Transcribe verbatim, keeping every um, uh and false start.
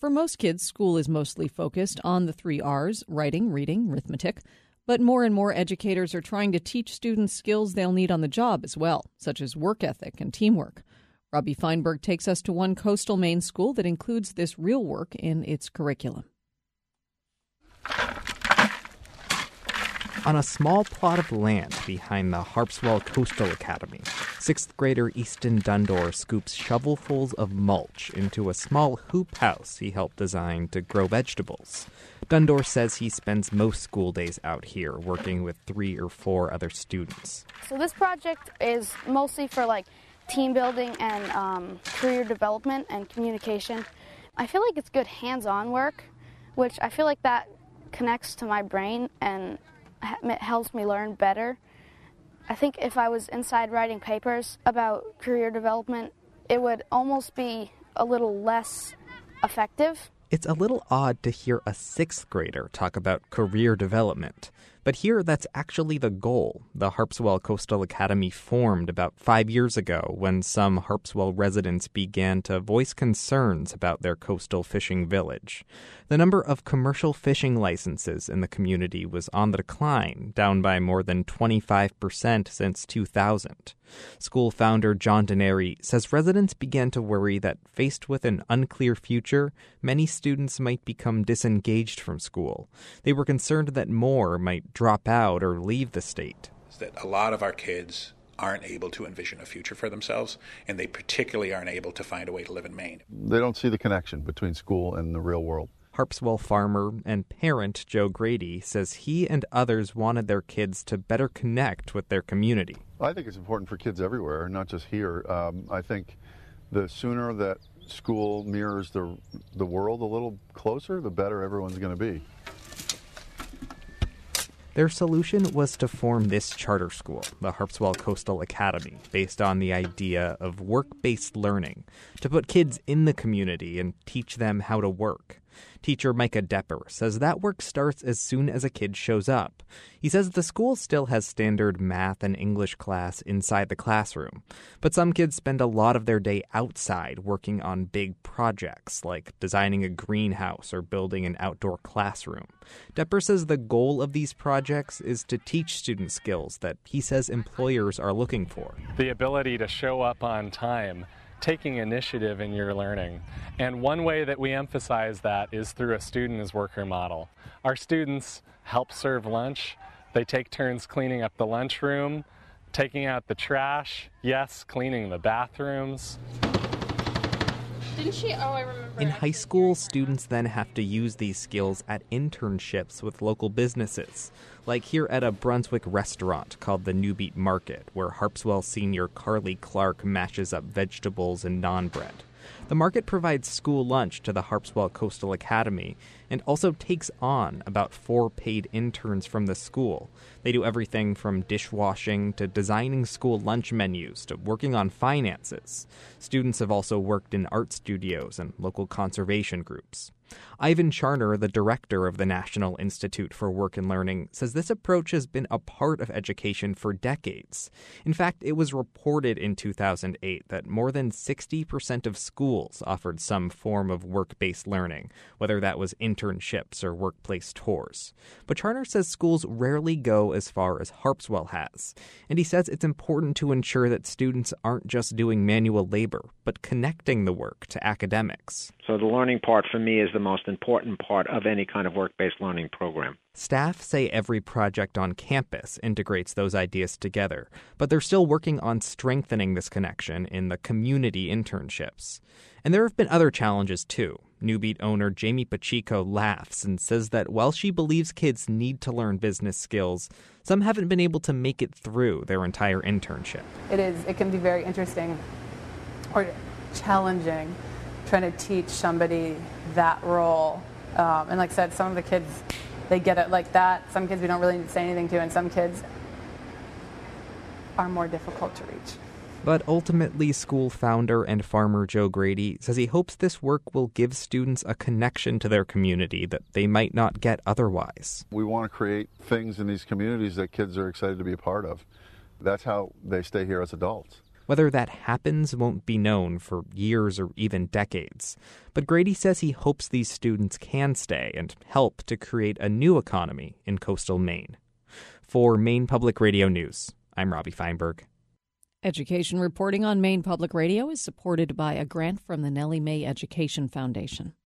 For most kids, school is mostly focused on the three R's, writing, reading, arithmetic. But more and more educators are trying to teach students skills they'll need on the job as well, such as work ethic and teamwork. Robbie Feinberg takes us to one coastal Maine school that includes this real work in its curriculum. On a small plot of land behind the Harpswell Coastal Academy, sixth grader Easton Dundor scoops shovelfuls of mulch into a small hoop house he helped design to grow vegetables. Dundor says he spends most school days out here working with three or four other students. So this project is mostly for like team building and um, career development and communication. I feel like it's good hands-on work, which I feel like that connects to my brain and it helps me learn better. I think if I was inside writing papers about career development, it would almost be a little less effective. It's a little odd to hear a sixth grader talk about career development. But here, that's actually the goal. The Harpswell Coastal Academy formed about five years ago when some Harpswell residents began to voice concerns about their coastal fishing village. The number of commercial fishing licenses in the community was on the decline, down by more than twenty-five percent since two thousand. School founder John Denary says residents began to worry that, faced with an unclear future, many students might become disengaged from school. They were concerned that more might drop out or leave the state. That a lot of our kids aren't able to envision a future for themselves, and they particularly aren't able to find a way to live in Maine. They don't see the connection between school and the real world. Harpswell farmer and parent Joe Grady says he and others wanted their kids to better connect with their community. I think it's important for kids everywhere, not just here. Um, I think the sooner that school mirrors the the world a little closer, the better everyone's going to be. Their solution was to form this charter school, the Harpswell Coastal Academy, based on the idea of work-based learning, to put kids in the community and teach them how to work. Teacher Micah Depper says that work starts as soon as a kid shows up. He says the school still has standard math and English class inside the classroom, but some kids spend a lot of their day outside working on big projects like designing a greenhouse or building an outdoor classroom. Depper says the goal of these projects is to teach students skills that he says employers are looking for. The ability to show up on time, taking initiative in your learning. And one way that we emphasize that is through a student as worker model. Our students help serve lunch. They take turns cleaning up the lunchroom, taking out the trash, yes, cleaning the bathrooms. Didn't she? Oh, I remember. In high school, students then have to use these skills at internships with local businesses, like here at a Brunswick restaurant called the New Beat Market, where Harpswell senior Carly Clark mashes up vegetables and naan bread. The market provides school lunch to the Harpswell Coastal Academy and also takes on about four paid interns from the school. They do everything from dishwashing to designing school lunch menus to working on finances. Students have also worked in art studios and local conservation groups. Ivan Charner, the director of the National Institute for Work and Learning, says this approach has been a part of education for decades. In fact, it was reported in two thousand eight that more than sixty percent of schools offered some form of work-based learning, whether that was internships or workplace tours. But Charner says schools rarely go as far as Harpswell has, and he says it's important to ensure that students aren't just doing manual labor, but connecting the work to academics. So the learning part for me is the most important part of any kind of work-based learning program. Staff say every project on campus integrates those ideas together, but they're still working on strengthening this connection in the community internships. And there have been other challenges, too. New Beat owner Jamie Pacheco laughs and says that while she believes kids need to learn business skills, some haven't been able to make it through their entire internship. It is. It can be very interesting or challenging trying to teach somebody that role. Um, and like I said, some of the kids, they get it like that. Some kids we don't really need to say anything to, and some kids are more difficult to reach. But ultimately, school founder and farmer Joe Grady says he hopes this work will give students a connection to their community that they might not get otherwise. We want to create things in these communities that kids are excited to be a part of. That's how they stay here as adults. Whether that happens won't be known for years or even decades. But Grady says he hopes these students can stay and help to create a new economy in coastal Maine. For Maine Public Radio News, I'm Robbie Feinberg. Education reporting on Maine Public Radio is supported by a grant from the Nellie Mae Education Foundation.